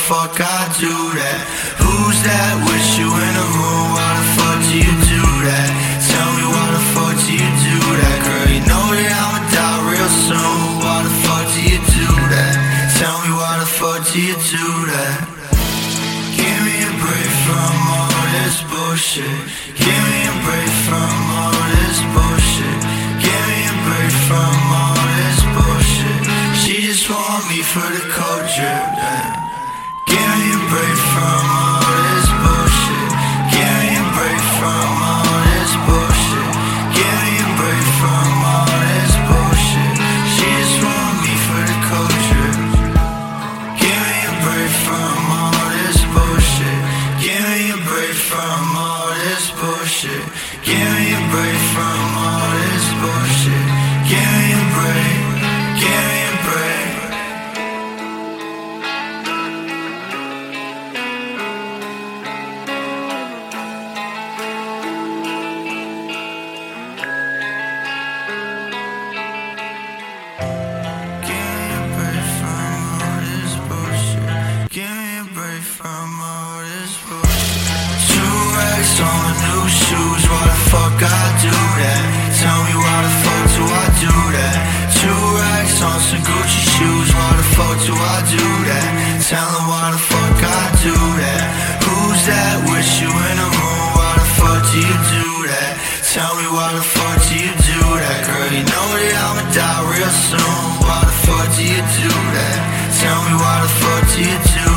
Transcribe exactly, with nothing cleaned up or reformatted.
fuck I do that? Who's that with you in the room? Why the fuck do you do that? Tell me why the fuck do you do that? Girl, you know that I'ma die real soon. Why the fuck do you do that? Tell me why the fuck do you do that? Give me a break from all this bullshit. Give me a break from all this bullshit. Give me a break from all this bullshit. She just want me for the cold drip, damn. Give me a break from all this bullshit. Give me a break from all this bullshit. Give me a break from all this bullshit. She just want me for the cold drip. Give me a break from all this bullshit. Give me a break from all this bullshit. Give me a break from all this bullshit. Give me a break. Give me a break. On new shoes, why the fuck I do that? Tell me why the fuck do I do that? Two racks on some Gucci shoes, why the fuck do I do that? Tell them why the fuck I do that? Who's that with you in the room? Why the fuck do you do that? Tell me why the fuck do you do that? Girl, you know that I'ma die real soon. Why the fuck do you do that? Tell me why the fuck do you do